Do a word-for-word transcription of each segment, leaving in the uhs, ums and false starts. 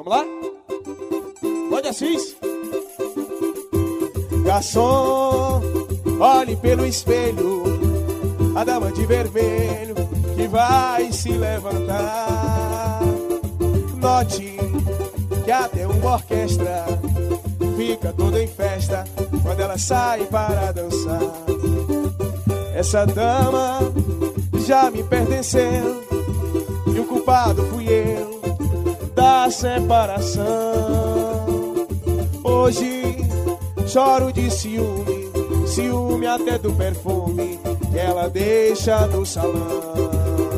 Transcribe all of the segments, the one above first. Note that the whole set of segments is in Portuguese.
Vamos lá? Pode Assis. Garçom, olhe pelo espelho a dama de vermelho que vai se levantar. Note que até uma orquestra fica toda em festa quando ela sai para dançar. Essa dama já me pertenceu e o culpado fui eu da separação. Hoje choro de ciúme, ciúme até do perfume que ela deixa no salão.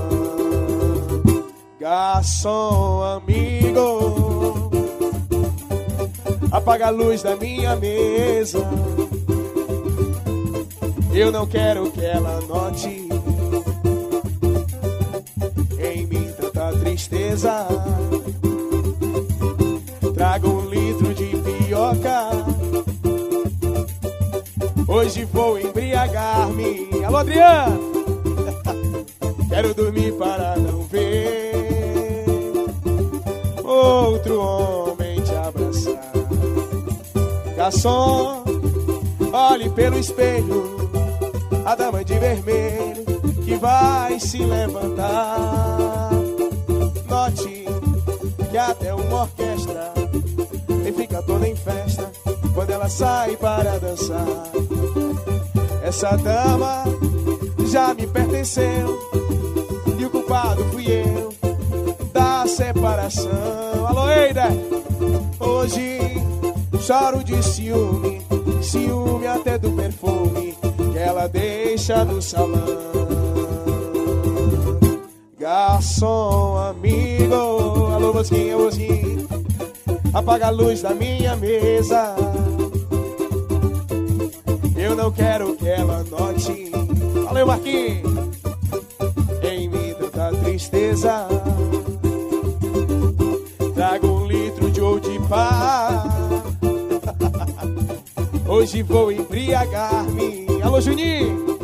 Garçom amigo, apaga a luz da minha mesa. Eu não quero que ela note em mim tanta tristeza. Traga um litro de pioca, hoje vou embriagar-me. Alô, Adriano! Quero dormir para não ver outro homem te abraçar. Garçom, olhe pelo espelho a dama de vermelho que vai se levantar. Note que até uma orquestra e fica toda em festa quando ela sai para dançar. Essa dama já me pertenceu e o culpado fui eu da separação. Alô, Eida! Hoje choro de ciúme, ciúme até do perfume que ela deixa no salão. Garçom amigo, alô, Mosquinha, Mosquinha, apaga a luz da minha mesa. Eu não quero que ela note, valeu, Marquinhos, em mim tanta tristeza. Traga um litro de ouro de pá, hoje vou embriagar-me. Alô, Juninho!